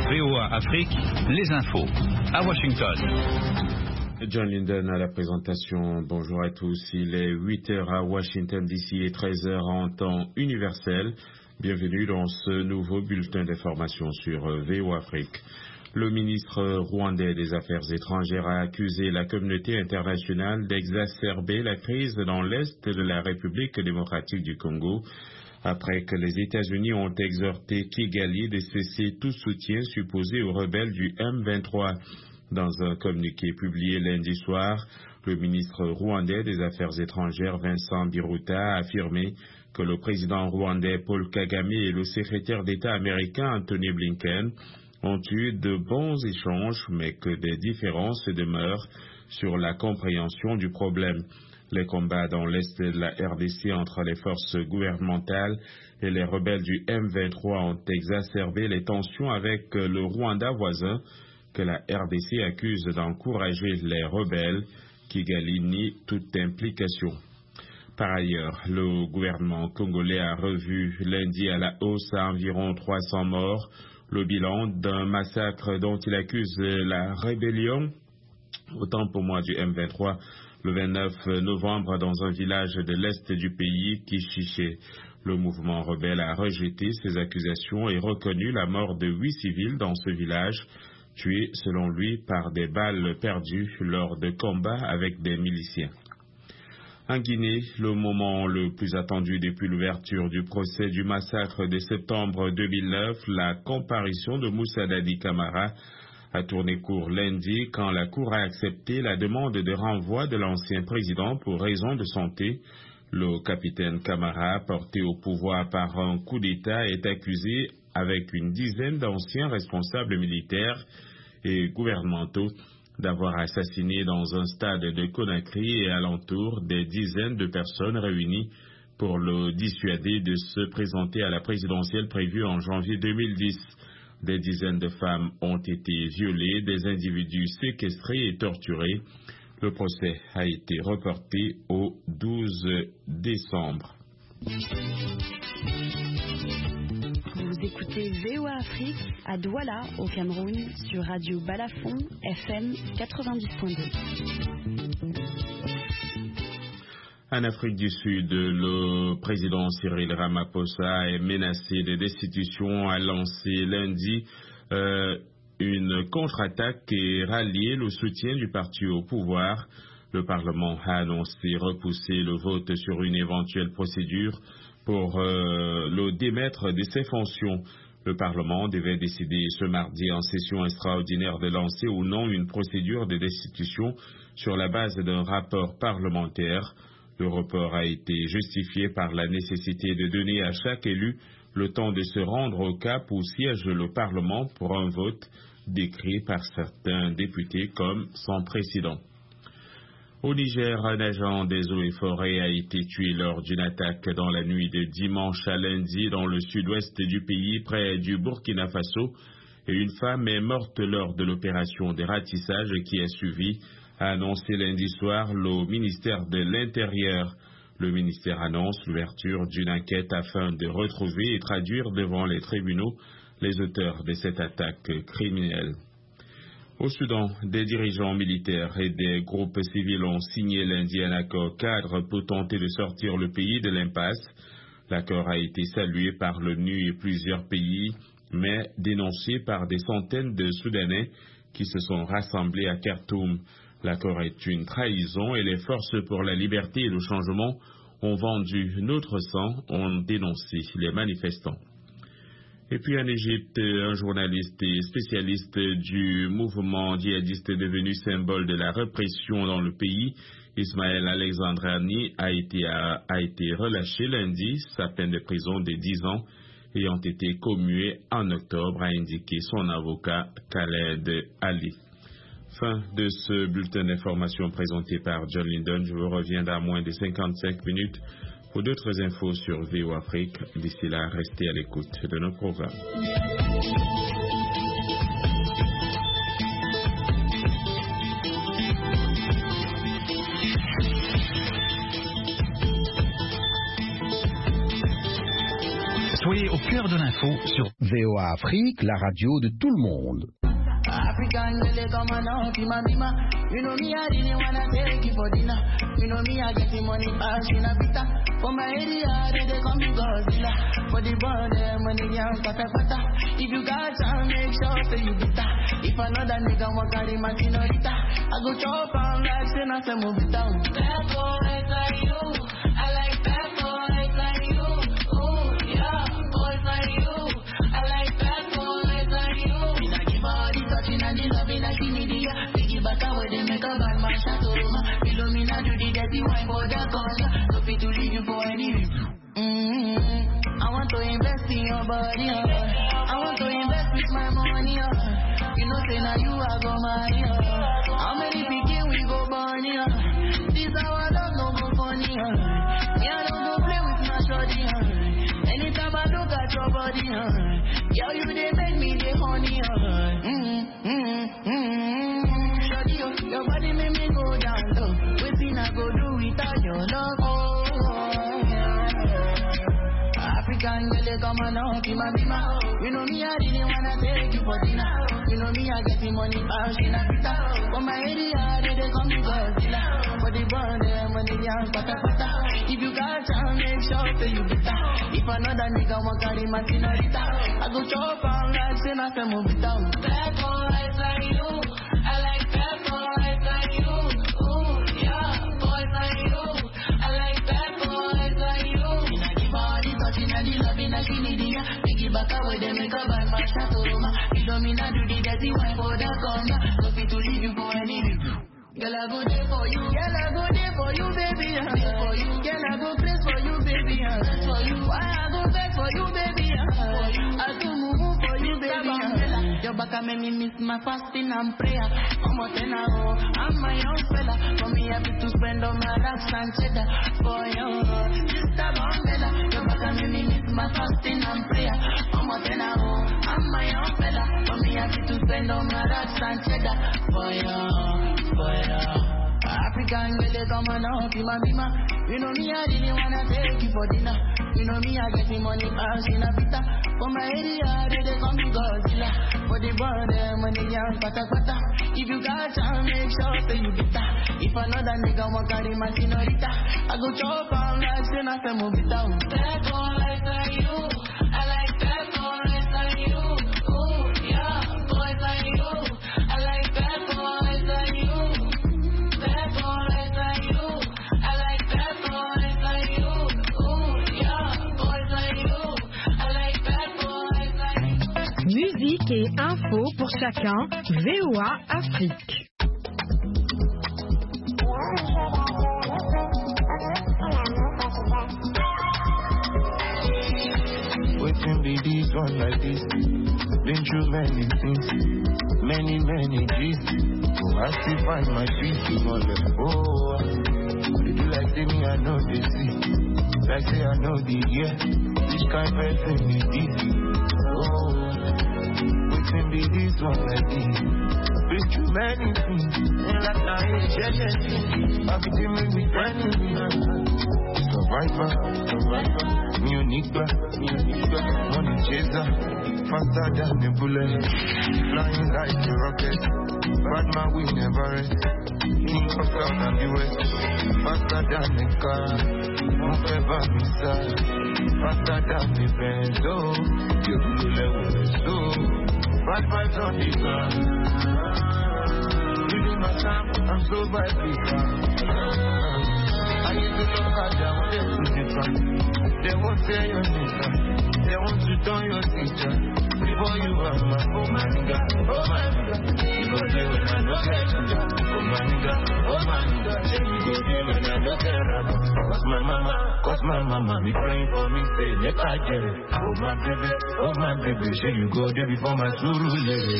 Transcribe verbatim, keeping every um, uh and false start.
V O A Afrique, les infos. À Washington. John Linden à la présentation. Bonjour à tous. Il est huit heures à Washington D C et treize heures en temps universel. Bienvenue dans ce nouveau bulletin d'information sur V O A Afrique. Le ministre rwandais des Affaires étrangères a accusé la communauté internationale d'exacerber la crise dans l'est de la République démocratique du Congo, après que les États-Unis ont exhorté Kigali de cesser tout soutien supposé aux rebelles du M vingt-trois. Dans un communiqué publié lundi soir, le ministre rwandais des Affaires étrangères Vincent Biruta a affirmé que le président rwandais Paul Kagame et le secrétaire d'État américain Anthony Blinken ont eu de bons échanges, mais que des différences demeurent sur la compréhension du problème. Les combats dans l'est de la R D C entre les forces gouvernementales et les rebelles du M vingt-trois ont exacerbé les tensions avec le Rwanda voisin, que la R D C accuse d'encourager les rebelles, Kigali nie toute implication. Par ailleurs, le gouvernement congolais a revu lundi à la hausse à environ trois cents morts le bilan d'un massacre dont il accuse la rébellion, autant pour moi du M vingt-trois, le vingt-neuf novembre dans un village de l'est du pays, Kishiché. Le mouvement rebelle a rejeté ces accusations et reconnu la mort de huit civils dans ce village, tués selon lui par des balles perdues lors de combats avec des miliciens. En Guinée, le moment le plus attendu depuis l'ouverture du procès du massacre de septembre deux mille neuf, la comparution de Moussa Dadi Camara, a tourné court lundi quand la Cour a accepté la demande de renvoi de l'ancien président pour raison de santé. Le capitaine Camara, porté au pouvoir par un coup d'État, est accusé avec une dizaine d'anciens responsables militaires et gouvernementaux d'avoir assassiné dans un stade de Conakry et alentour des dizaines de personnes réunies pour le dissuader de se présenter à la présidentielle prévue en janvier deux mille dix. Des dizaines de femmes ont été violées, des individus séquestrés et torturés. Le procès a été reporté au douze décembre. Vous écoutez V O A Afrique à Douala, au Cameroun, sur Radio Balafon, F M quatre-vingt-dix point deux. En Afrique du Sud, le président Cyril Ramaphosa est menacé de destitution, a lancé lundi euh, une contre-attaque et rallié le soutien du parti au pouvoir. Le Parlement a annoncé repousser le vote sur une éventuelle procédure pour euh, le démettre de ses fonctions. Le Parlement devait décider ce mardi en session extraordinaire de lancer ou non une procédure de destitution sur la base d'un rapport parlementaire. Le report a été justifié par la nécessité de donner à chaque élu le temps de se rendre au Cap où siège le Parlement pour un vote décrit par certains députés comme sans précédent. Au Niger, un agent des eaux et forêts a été tué lors d'une attaque dans la nuit de dimanche à lundi dans le sud-ouest du pays, près du Burkina Faso, et une femme est morte lors de l'opération de ratissage qui a suivi, a annoncé lundi soir le ministère de l'Intérieur. Le ministère annonce l'ouverture d'une enquête afin de retrouver et traduire devant les tribunaux les auteurs de cette attaque criminelle. Au Soudan, des dirigeants militaires et des groupes civils ont signé lundi un accord cadre pour tenter de sortir le pays de l'impasse. L'accord a été salué par l'ONU et plusieurs pays, mais dénoncé par des centaines de Soudanais qui se sont rassemblés à Khartoum. L'accord est une trahison et les forces pour la liberté et le changement ont vendu notre sang, ont dénoncé les manifestants. Et puis en Égypte, un journaliste et spécialiste du mouvement djihadiste devenu symbole de la répression dans le pays, Ismaël Alexandrani, a été, a, a été relâché lundi, sa peine de prison de dix ans ayant été commuée en octobre, a indiqué son avocat Khaled Ali. Fin de ce bulletin d'information présenté par John Linden. Je vous reviens dans moins de cinquante-cinq minutes pour d'autres infos sur V O Afrique. D'ici là, restez à l'écoute de nos programmes. Soyez au cœur de l'info sur V O A Afrique, la radio de tout le monde. African girl, come on out, Tima Bima. You know me, I didn't wanna take you for dinner. You know me, I get the money fast in a pita. For my area, they, they call me Godzilla. For the border, money young, pata pata. If you got time, make sure say you bitter. If another nigga want carry my senorita, I go chop on like say na se move it down. Bad boys like you, I like bad boys like you. Oh yeah, boys like you, I like bad boys like you. Me not give all the touching and the loving like she need ya. Piggy back away, they make a bad man shot over. Below me not do the dirty wine for the corner. So fit to leave you for any review. Mm-hmm. I want to invest in your body, uh. I want to invest with my money, uh. You know say now you are go marry, uh. How many people we go burn, uh. This our love no go funny, uh. Me I don't go play with my shorty, uh. Anytime I look at your body, uh. Yo, you they make me the honey, uh. Mm-hmm, mm-hmm. Shorty, uh, your body make me go down low. Waiting I go do without your love, oh, oh yeah. African girl, come on out, Tima Bima. You know me, I didn't wanna take you for dinner. You know me, I get the money fast in a pita. For my area, they, they call me Godzilla. For the border, money young, pata pata. If you got time, make sure say you bitter. If another nigga want carry my senorita, I go chop on like say na se move it down. Bad boys like you, I like bad boys like you. Oh yeah, boys like you, I like bad boys like you. Me not give all the touching and the loving like she need ya. Piggy back away, they make a bad man shot over. You know me not do the dirty wine for the corner. So fit to leave you for any review. Girl, I go there for you. Girl, I go there for you, baby. Uh. For you. Girl, I go place for you, baby. Uh. For you. Why I go back for you, baby. Uh. For you. I do move for you, baby. Uh. Your back make me miss my fasting and prayer. I'm a ten hour. I'm my own fella. For me, I have to spend all my racks and cheddar. For you, sister Bambella. Your back make me miss my fasting and prayer. I'm a ten hour. I'm my own fella. For me, I have to spend all my racks and cheddar. For you. For you. African girl, come on out, Tima Bima. You know me, I didn't wanna take you for dinner. You know me, I get the money fast in a pita. For my area, they, they call me Godzilla. For the border, money young, pata pata. If you got time, make sure say you bitter. If another nigga want carry my senorita, I go chop on like say na se move it down. Bad boys like you, I like bad boys like you. Oh yeah, boys like you, I like bad boys like you. Bad boys like you, I like bad boys like you. Oh yeah, boys like you, I like bad boys like you. Musique et info pour chacun, V O A Afrique. Waiting be this one like this. Been through many things, many, many G's. Oh, I still find my peace. Oh, they do like say me, I know they see. Like say I know the yeah. This kind of person be this. Oh, waiting be this one like this. Been through many things, and like I ain't changing. I've been dealing with enemies. Survivor, survivor, me unique, me unique, money chaser, faster than a bullet, flying like a rocket, bad man we never rest, king of South and the West, faster than a car, move ever missile, faster than the Benz, oh, you will level so, bad vibes on the ground, reading my time, I'm so vibrant. I used to look at them when they do different. They won't say your name, they want to turn your teacher. Before you are my, oh my nigga, oh my nigga. You go there when I know that you oh my nigga, oh my nigga. Then you go there when I know that cause my mama, cause my mama be praying for me, say, let I get it. Oh my baby, oh my baby, say you go there before my suru lady.